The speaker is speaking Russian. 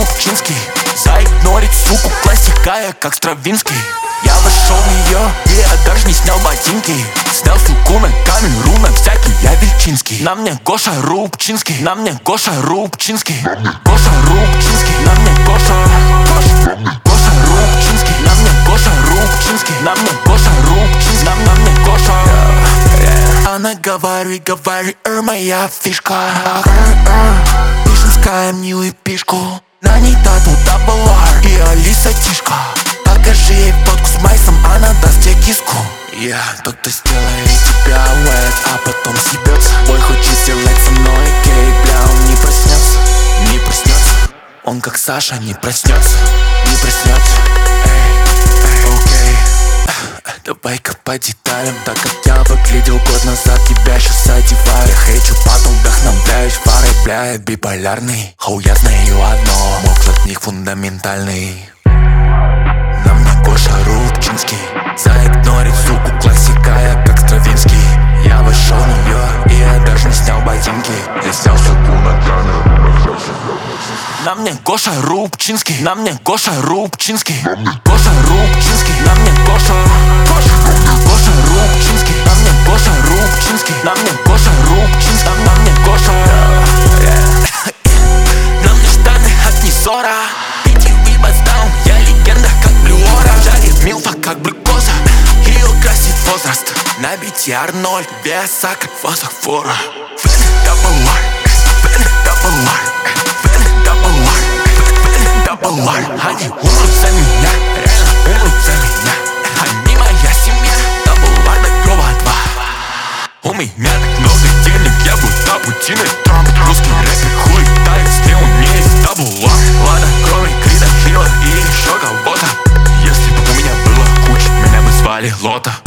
Рубчинский. Заигнорить суку, классика, я как Стравинский. Я вошел в нее, и я даже не снял ботинки. Снял суку на камеру, на всякий я Вельчинский. На мне Гоша Рубчинский, на мне Гоша Рубчинский. Гоша Рубчинский, на мне Гоша Рубчинский. На мне Гоша Рубчинский, на мне Гоша Рубчинский. На мне Гоша. Она говори, моя фишка. Пишем с Каем Нью и пишку. На ней тату дабл ар и Алиса Тишка. Покажи ей фотку с Майсом, она даст тебе киску. Тот, кто сделает тебя wet, а потом съебется. Бой хочет сделать со мной гей, бля, он не проснется. Не проснется. Он как Саша не проснется. Не проснется. Окей. Давай-ка по деталям. Так как я выглядел год назад, тебя сейчас одеваю. Я хейчу, потом вдохновляюсь фарой, бля, я биполярный. Хоу, я знаю одно, мой взгляд в них фундаментальный. На мне Гоша Рубчинский. Заигнорить суку, классика, я как Стравинский. Я вошел в нее, и я даже не снял ботинки. Я снял суку на камеру. На мне Гоша Рубчинский. На мне Гоша Рубчинский. Гоша Рубчинский. На мне Гоша Рубчинский. На мне Гоша Рубчинский. На мне Гоша Рубчинский. На мне Гоша. На мне штаны от Низора. Я легенда, как Блюора. Жарит милфа, как глюкоза. Ее красит возраст. На бите Арнольд, веса, как фосфора. Вены дабл ар. Они умрут за меня, реально умрут за меня. Они моя семья, дабл ар до гроба 2. У меня так много денег, я будто Путин и Трамп. Русский рэпер хуй тает, где у меня есть дабл ар. Ладно, кроме Крида, Хила и еще кого-то. Если бы у меня было куча, меня бы звали Лота.